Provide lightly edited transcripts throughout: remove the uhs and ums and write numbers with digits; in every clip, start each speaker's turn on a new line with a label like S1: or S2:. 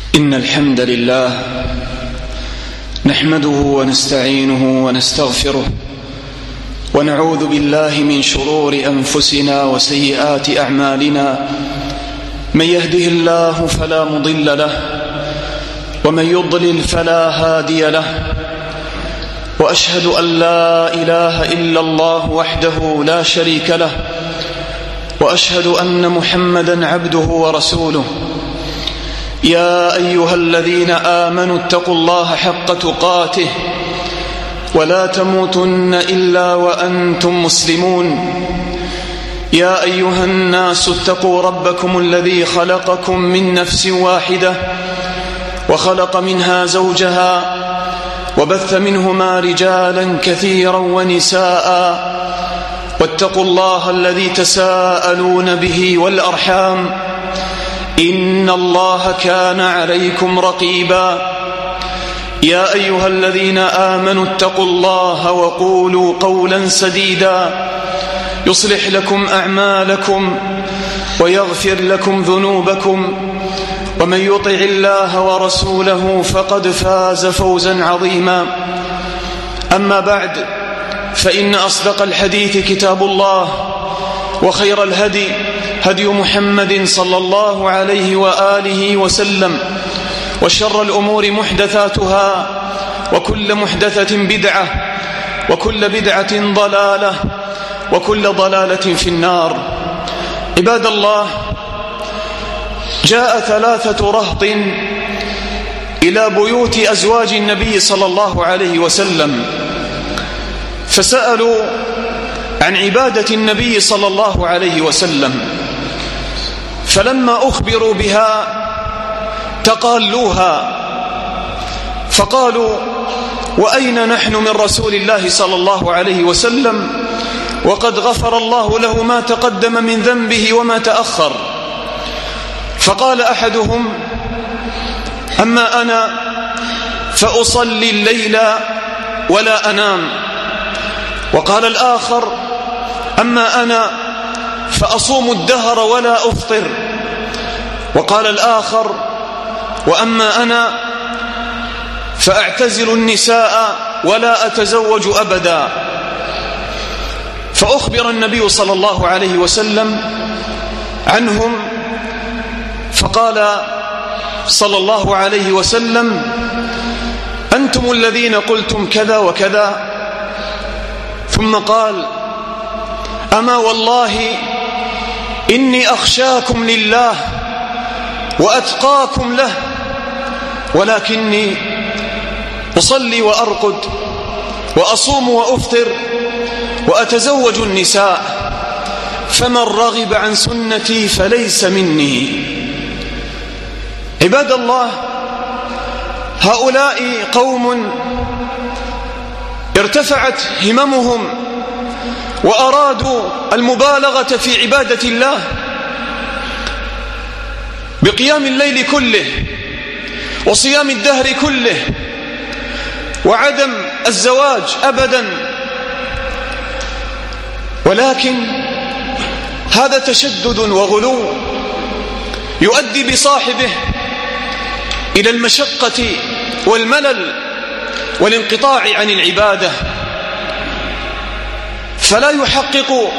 S1: إن الحمد لله نحمده ونستعينه ونستغفره ونعوذ بالله من شرور أنفسنا وسيئات أعمالنا. من يهده الله فلا مضل له ومن يضلل فلا هادي له، وأشهد أن لا إله إلا الله وحده لا شريك له، وأشهد أن محمدا عبده ورسوله. يا أيها الذين آمنوا اتقوا الله حق تقاته ولا تموتن إلا وأنتم مسلمون. يا أيها الناس اتقوا ربكم الذي خلقكم من نفس واحدة وخلق منها زوجها وبث منهما رجالا كثيرا ونساء، واتقوا الله الذي تساءلون به والأرحام، إن الله كان عليكم رقيبا. يا أيها الذين آمنوا اتقوا الله وقولوا قولا سديدا يصلح لكم أعمالكم ويغفر لكم ذنوبكم، ومن يطع الله ورسوله فقد فاز فوزا عظيما. أما بعد، فإن أصدق الحديث كتاب الله، وخير الهدي هدي محمد صلى الله عليه وآله وسلم، وشر الأمور محدثاتها، وكل محدثة بدعة، وكل بدعة ضلالة، وكل ضلالة في النار. عباد الله، جاء 3 رهط إلى بيوت أزواج النبي صلى الله عليه وسلم، فسألوا عن عبادة النبي صلى الله عليه وسلم، فلما أخبروا بها تقالوها، فقالوا: وأين نحن من رسول الله صلى الله عليه وسلم وقد غفر الله له ما تقدم من ذنبه وما تأخر؟ فقال أحدهم: أما أنا فأصلي الليل ولا أنام. وقال الآخر: أما أنا فأصوم الدهر ولا أفطر. وقال الآخر: وأما أنا فأعتزل النساء ولا أتزوج أبدا. فأخبر النبي صلى الله عليه وسلم عنهم، فقال صلى الله عليه وسلم: أنتم الذين قلتم كذا وكذا. ثم قال: أما والله إني أخشاكم لله وأتقاكم له، ولكني أصلي وأرقد وأصوم وأفطر وأتزوج النساء، فمن رغب عن سنتي فليس مني. عباد الله، هؤلاء قوم ارتفعت هممهم وأرادوا المبالغة في عبادة الله بقيام الليل كله وصيام الدهر كله وعدم الزواج أبدا، ولكن هذا تشدد وغلو يؤدي بصاحبه إلى المشقة والملل والانقطاع عن العبادة، فلا يحقق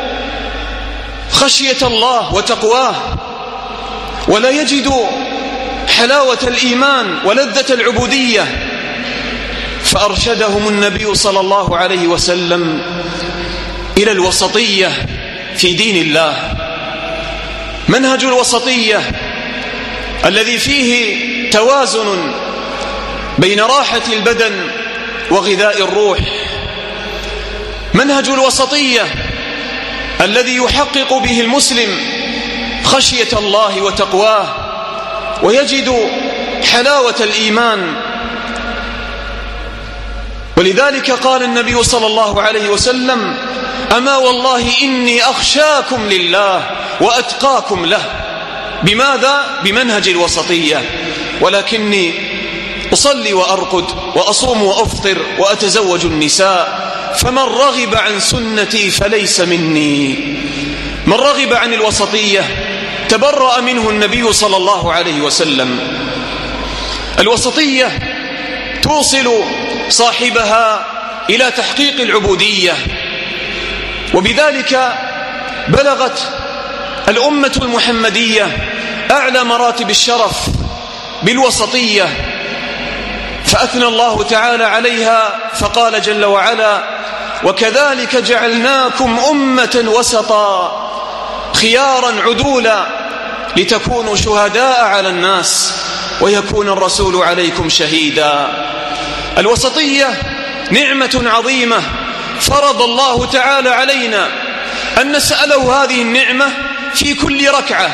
S1: خشية الله وتقواه، ولا يجد حلاوة الإيمان ولذة العبودية. فأرشدهم النبي صلى الله عليه وسلم إلى الوسطية في دين الله، منهج الوسطية الذي فيه توازن بين راحة البدن وغذاء الروح، منهج الوسطية الذي يحقق به المسلم خشية الله وتقواه ويجد حلاوة الإيمان. ولذلك قال النبي صلى الله عليه وسلم: أما والله إني أخشاكم لله وأتقاكم له. بماذا؟ بمنهج الوسطية. ولكني أصلي وأرقد وأصوم وأفطر وأتزوج النساء، فمن رغب عن سنتي فليس مني. من رغب عن الوسطية تبرأ منه النبي صلى الله عليه وسلم. الوسطية توصل صاحبها إلى تحقيق العبودية، وبذلك بلغت الأمة المحمدية أعلى مراتب الشرف بالوسطية، فأثنى الله تعالى عليها فقال جل وعلا: وكذلك جعلناكم أمة وسطا خيارا عدولا لتكونوا شهداء على الناس ويكون الرسول عليكم شهيدا. الوسطية نعمة عظيمة فرض الله تعالى علينا أن نسأله هذه النعمة في كل ركعة.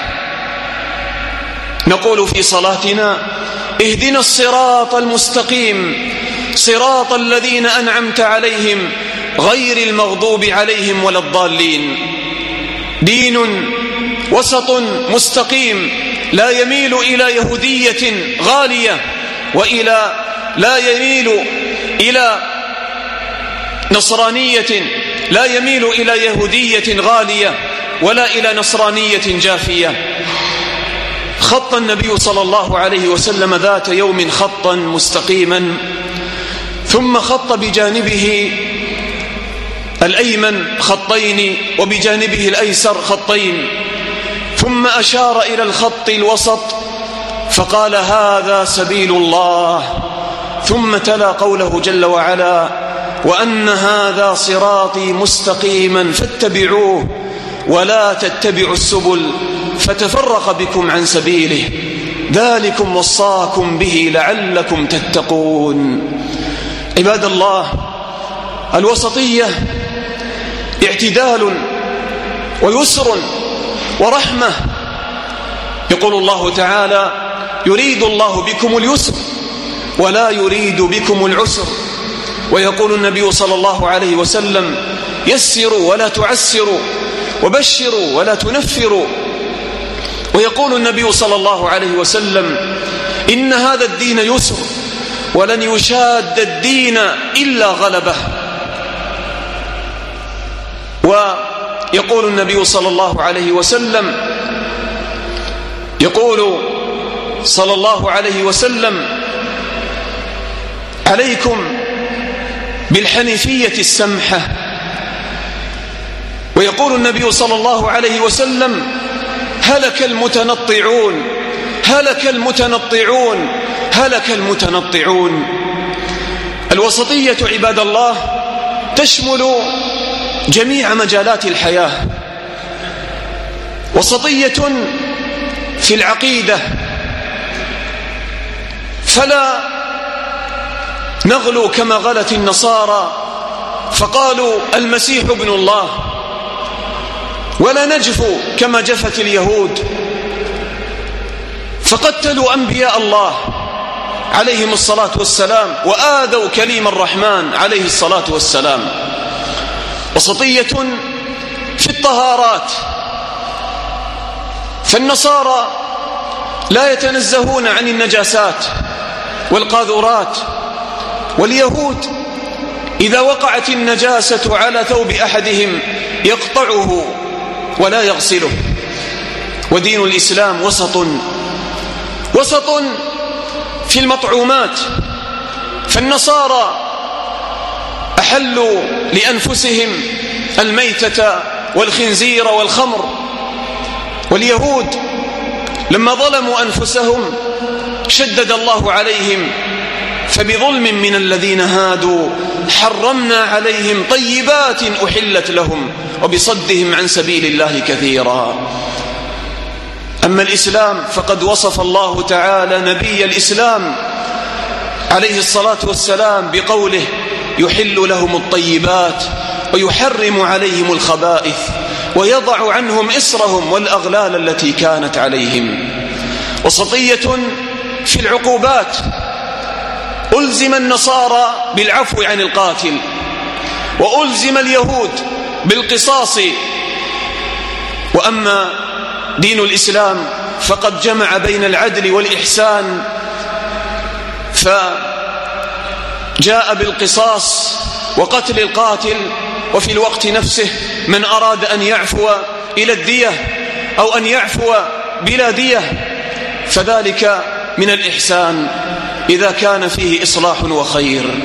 S1: نقول في صلاتنا: اهدنا الصراط المستقيم صراط الذين أنعمت عليهم غير المغضوب عليهم ولا الضالين. دين وسط مستقيم لا يميل إلى يهودية غالية لا يميل إلى نصرانية، لا يميل إلى يهودية غالية ولا إلى نصرانية جافية. خط النبي صلى الله عليه وسلم ذات يوم خطا مستقيما، ثم خط بجانبه الأيمن خطين وبجانبه الأيسر خطين، ثم أشار إلى الخط الوسط فقال: هذا سبيل الله. ثم تلا قوله جل وعلا: وأن هذا صراطي مستقيما فاتبعوه ولا تتبعوا السبل فتفرق بكم عن سبيله ذلكم وصاكم به لعلكم تتقون. عباد الله، الوسطية اعتدال ويسر ورحمة. يقول الله تعالى: يريد الله بكم اليسر ولا يريد بكم العسر. ويقول النبي صلى الله عليه وسلم: يسروا ولا تعسروا وبشروا ولا تنفروا. ويقول النبي صلى الله عليه وسلم: إن هذا الدين يسر ولن يشاد الدين إلا غلبه. ويقول النبي صلى الله عليه وسلم: عليكم بالحنيفية السمحة. ويقول النبي صلى الله عليه وسلم: هلك المتنطعون هلك المتنطعون هلك المتنطعون. الوسطية عباد الله تشمل جميع مجالات الحياة. وسطية في العقيدة، فلا نغلو كما غلت النصارى فقالوا المسيح ابن الله، ولا نجفو كما جفت اليهود فقتلوا أنبياء الله عليهم الصلاة والسلام وآذوا كليم الرحمن عليه الصلاة والسلام. وسطية في الطهارات، فالنصارى لا يتنزهون عن النجاسات والقاذورات، واليهود إذا وقعت النجاسة على ثوب أحدهم يقطعه ولا يغسله. ودين الإسلام وسط في المطعومات، فالنصارى أحلوا لأنفسهم الميتة والخنزير والخمر، واليهود لما ظلموا أنفسهم شدد الله عليهم، فبظلم من الذين هادوا حرمنا عليهم طيبات أحلت لهم وبصدهم عن سبيل الله كثيرا. أما الإسلام فقد وصف الله تعالى نبي الإسلام عليه الصلاة والسلام بقوله: يحل لهم الطيبات ويحرم عليهم الخبائث ويضع عنهم إصرهم والأغلال التي كانت عليهم. وسطية في العقوبات، ألزم النصارى بالعفو عن القاتل، وألزم اليهود بالقصاص. وأما دين الإسلام فقد جمع بين العدل والإحسان، فجاء بالقصاص وقتل القاتل، وفي الوقت نفسه من أراد أن يعفو إلى الدية أو أن يعفو بلا دية فذلك من الإحسان. إذا كان فيه إصلاح وخير.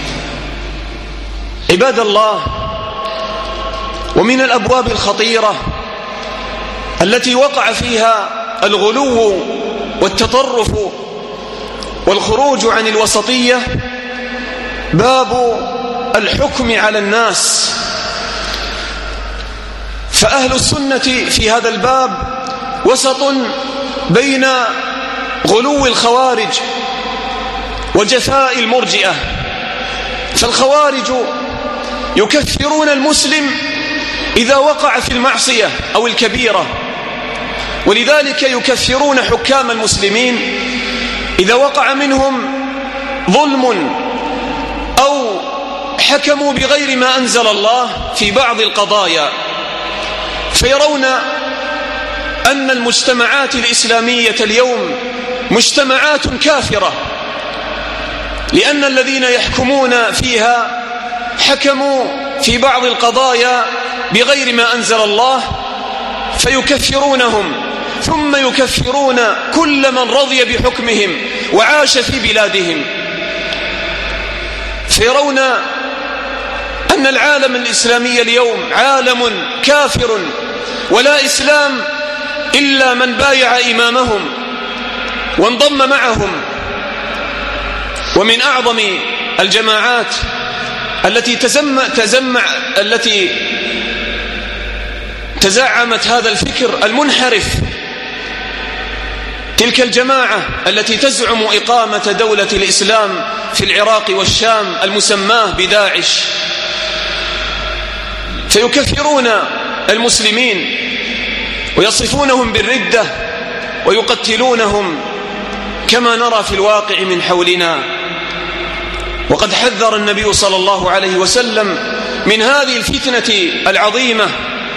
S1: عباد الله، ومن الأبواب الخطيرة التي وقع فيها الغلو والتطرف والخروج عن الوسطية باب الحكم على الناس. فأهل السنة في هذا الباب وسط بين غلو الخوارج وجفاء المرجئة. فالخوارج يكفرون المسلم إذا وقع في المعصية أو الكبيرة، ولذلك يكفرون حكام المسلمين إذا وقع منهم ظلم أو حكموا بغير ما أنزل الله في بعض القضايا، فيرون أن المجتمعات الإسلامية اليوم مجتمعات كافرة، لأن الذين يحكمون فيها حكموا في بعض القضايا بغير ما أنزل الله، فيكفرونهم ثم يكفرون كل من رضي بحكمهم وعاش في بلادهم. فيرون أن العالم الإسلامي اليوم عالم كافر، ولا إسلام إلا من بايع إمامهم وانضم معهم. ومن أعظم الجماعات التي التي تزعمت هذا الفكر المنحرف تلك الجماعة التي تزعم إقامة دولة الإسلام في العراق والشام المسماه بداعش، فيكفرون المسلمين ويصفونهم بالردة ويقتلونهم كما نرى في الواقع من حولنا. وقد حذر النبي صلى الله عليه وسلم من هذه الفتنة العظيمة.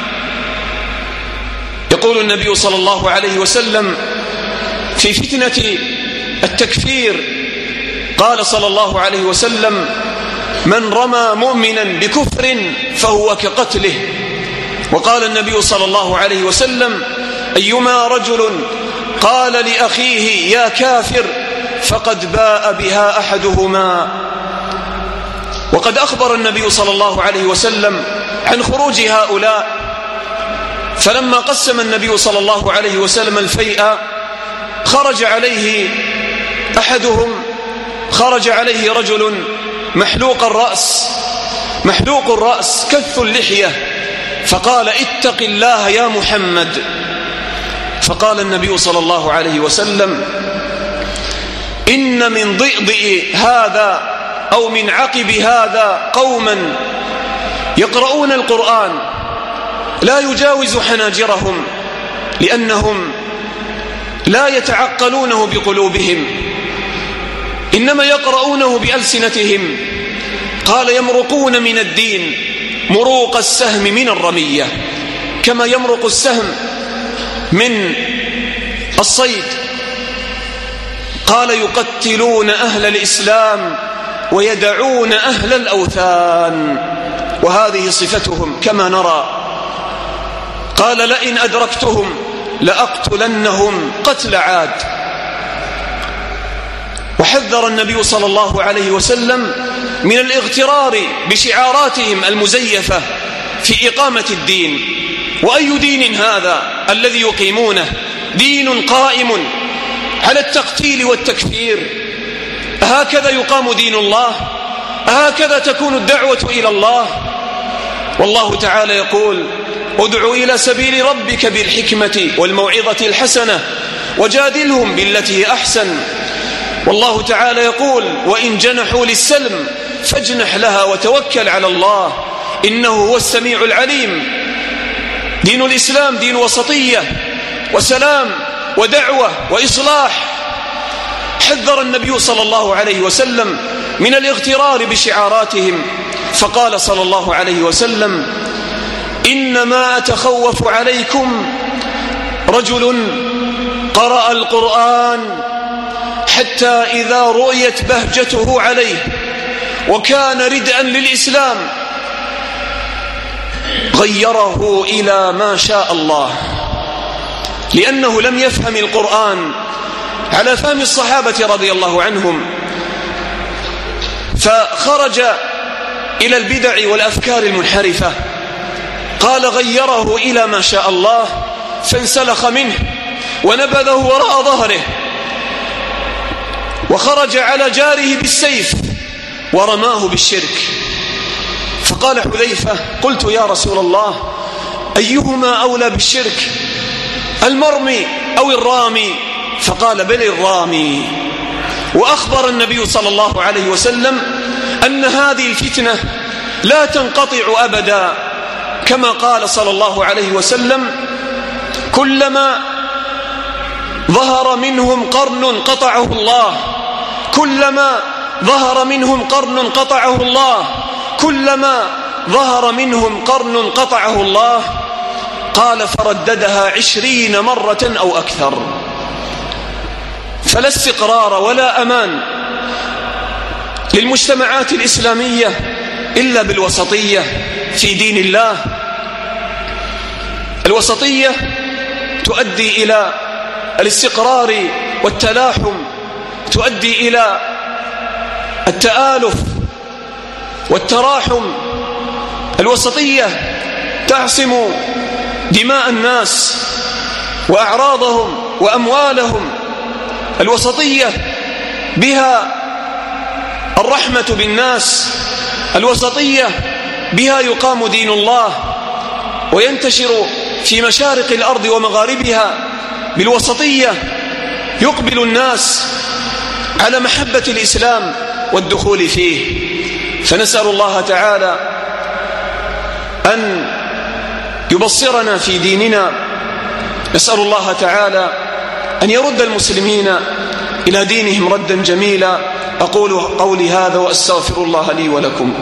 S1: يقول النبي صلى الله عليه وسلم في فتنة التكفير، قال صلى الله عليه وسلم: من رمى مؤمنا بكفر فهو كقتله. وقال النبي صلى الله عليه وسلم: أيما رجل قال لأخيه يا كافر فقد باء بها أحدهما. وقد أخبر النبي صلى الله عليه وسلم عن خروج هؤلاء، فلما قسم النبي صلى الله عليه وسلم الفيء خرج عليه أحدهم، خرج عليه رجل محلوق الرأس كث اللحية، فقال: اتق الله يا محمد. فقال النبي صلى الله عليه وسلم: إن من ضئضئ هذا أو من عقب هذا قوما يقرؤون القرآن لا يجاوز حناجرهم، لأنهم لا يتعقلونه بقلوبهم، إنما يقرؤونه بألسنتهم. قال: يمرقون من الدين مروق السهم من الرمية، كما يمرق السهم من الصيد. قال: يقتلون أهل الإسلام ويدعون أهل الأوثان، وهذه صفتهم كما نرى. قال: لئن أدركتهم لأقتلنهم قتل عاد. وحذر النبي صلى الله عليه وسلم من الاغترار بشعاراتهم المزيفة في إقامة الدين. وأي دين هذا الذي يقيمونه؟ دين قائم على التقتيل والتكفير. هكذا يقام دين الله؟ هكذا تكون الدعوة إلى الله؟ والله تعالى يقول: ادع إلى سبيل ربك بالحكمة والموعظة الحسنة وجادلهم بالتي هي أحسن. والله تعالى يقول: وإن جنحوا للسلم فاجنح لها وتوكل على الله إنه هو السميع العليم. دين الإسلام دين وسطية وسلام ودعوة وإصلاح. حذر النبي صلى الله عليه وسلم من الاغترار بشعاراتهم، فقال صلى الله عليه وسلم: إنما أتخوف عليكم رجل قرأ القرآن حتى إذا رؤيت بهجته عليه وكان ردءا للإسلام غيره إلى ما شاء الله، لأنه لم يفهم القرآن على فهم الصحابة رضي الله عنهم، فخرج إلى البدع والأفكار المنحرفة، قال غيره إلى ما شاء الله فانسلخ منه ونبذه وراء ظهره، وخرج على جاره بالسيف ورماه بالشرك. فقال حذيفة: قلت يا رسول الله أيهما أولى بالشرك، المرمي أو الرامي؟ فقال: بل الرامي. وأخبر النبي صلى الله عليه وسلم أن هذه الفتنة لا تنقطع أبدا، كما قال صلى الله عليه وسلم: كلما ظهر منهم قرن قطعه الله، كلما ظهر منهم قرن قطعه الله، كلما ظهر منهم قرن قطعه الله. قال: فرددها 20 مرة أو أكثر. فلا استقرار ولا أمان للمجتمعات الإسلامية إلا بالوسطية في دين الله. الوسطية تؤدي إلى الاستقرار والتلاحم، تؤدي إلى التآلف والتراحم. الوسطية تعصم دماء الناس وأعراضهم وأموالهم. الوسطية بها الرحمة بالناس، الوسطية بها يقام دين الله وينتشر في مشارق الأرض ومغاربها. بالوسطية يقبل الناس على محبة الإسلام والدخول فيه. فنسأل الله تعالى أن يبصرنا في ديننا، نسأل الله تعالى أن يرد المسلمين إلى دينهم ردا جميلا. أقول قولي هذا وأستغفر الله لي ولكم.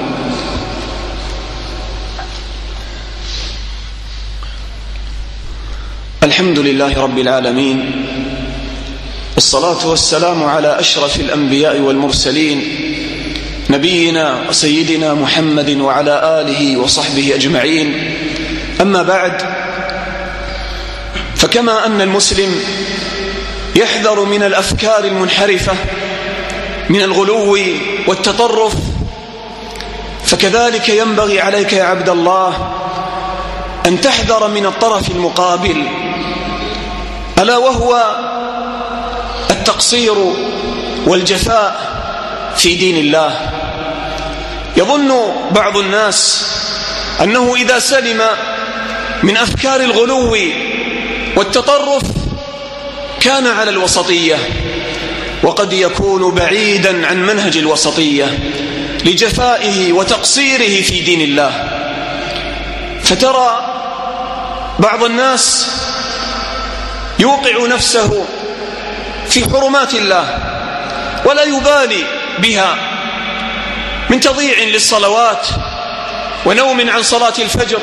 S1: الحمد لله رب العالمين، والصلاة والسلام على أشرف الأنبياء والمرسلين، نبينا وسيدنا محمد وعلى آله وصحبه أجمعين. أما بعد، فكما أن المسلم يحذر من الأفكار المنحرفة من الغلو والتطرف، فكذلك ينبغي عليك يا عبد الله أن تحذر من الطرف المقابل، ألا وهو التقصير والجفاء في دين الله. يظن بعض الناس أنه إذا سلم من أفكار الغلو والتطرف كان على الوسطية، وقد يكون بعيدا عن منهج الوسطية لجفائه وتقصيره في دين الله. فترى بعض الناس يوقع نفسه في حرمات الله ولا يبالي بها، من تضييع للصلوات ونوم عن صلاة الفجر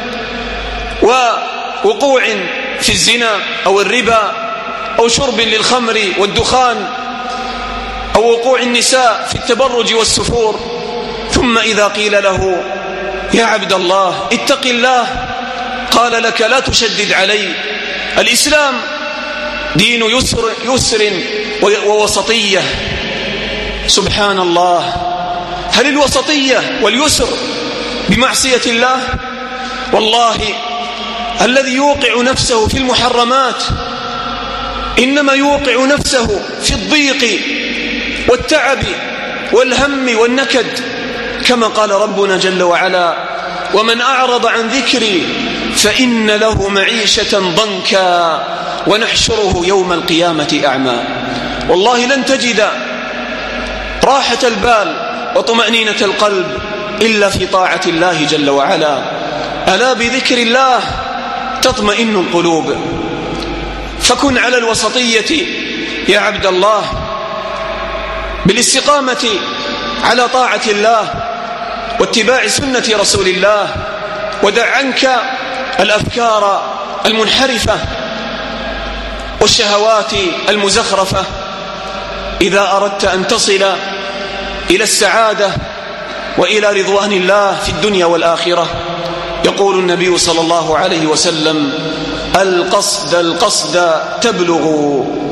S1: ووقوع في الزنا أو الربا أو شرب للخمر والدخان أو وقوع النساء في التبرج والسفور. ثم إذا قيل له: يا عبد الله اتق الله، قال لك: لا تشدد علي، الإسلام دين يسر ووسطية. سبحان الله، هل الوسطية واليسر بمعصية الله؟ والله الذي يوقع نفسه في المحرمات إنما يوقع نفسه في الضيق والتعب والهم والنكد، كما قال ربنا جل وعلا: ومن أعرض عن ذكري فإن له معيشة ضنكا ونحشره يوم القيامة أعمى. والله لن تجد راحة البال وطمأنينة القلب إلا في طاعة الله جل وعلا. ألا بذكر الله تطمئن القلوب. فكن على الوسطية يا عبد الله بالاستقامة على طاعة الله واتباع سنة رسول الله، ودع عنك الأفكار المنحرفة والشهوات المزخرفة إذا أردت أن تصل إلى السعادة وإلى رضوان الله في الدنيا والآخرة. يقول النبي صلى الله عليه وسلم: القصد تبلغ،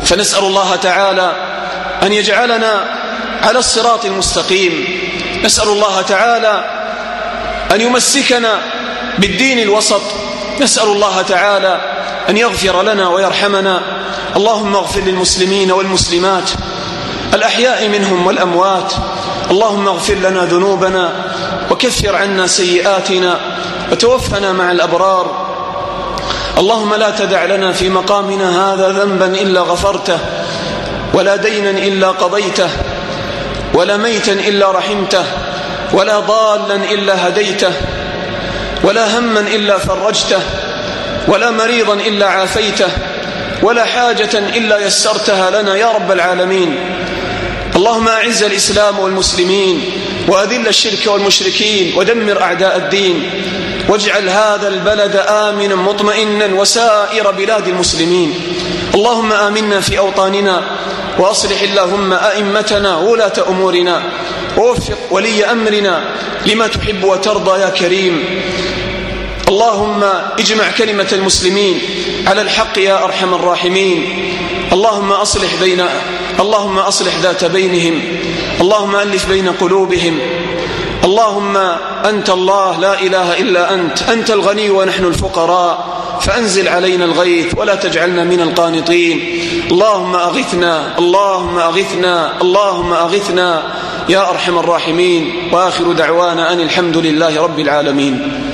S1: فنسأل الله تعالى أن يجعلنا على الصراط المستقيم. نسأل الله تعالى أن يمسكنا بالدين الوسط. نسأل الله تعالى أن يغفر لنا ويرحمنا. اللهم اغفر للمسلمين والمسلمات الأحياء منهم والأموات. اللهم اغفر لنا ذنوبنا وكفر عنا سيئاتنا وتوفنا مع الأبرار. اللهم لا تدع لنا في مقامنا هذا ذنبا إلا غفرته، ولا دينا إلا قضيته، ولا ميتا إلا رحمته، ولا ضالا إلا هديته، ولا هما إلا فرجته، ولا مريضا إلا عافيته، ولا حاجة إلا يسرتها لنا يا رب العالمين. اللهم أعز الإسلام والمسلمين وأذل الشرك والمشركين ودمر أعداء الدين، واجعل هذا البلد آمنا مطمئنا وسائر بلاد المسلمين. اللهم آمنا في أوطاننا، وأصلح اللهم أئمتنا وولاة أمورنا، ووفق ولي أمرنا لما تحب وترضى يا كريم. اللهم اجمع كلمة المسلمين على الحق يا أرحم الراحمين. اللهم أصلح ذات بينهم. اللهم ألف بين قلوبهم. اللهم أنت الله لا إله إلا أنت الغني ونحن الفقراء، فأنزل علينا الغيث ولا تجعلنا من القانطين. اللهم أغثنا، اللهم أغثنا، اللهم أغثنا يا أرحم الراحمين. وآخر دعوانا أن الحمد لله رب العالمين.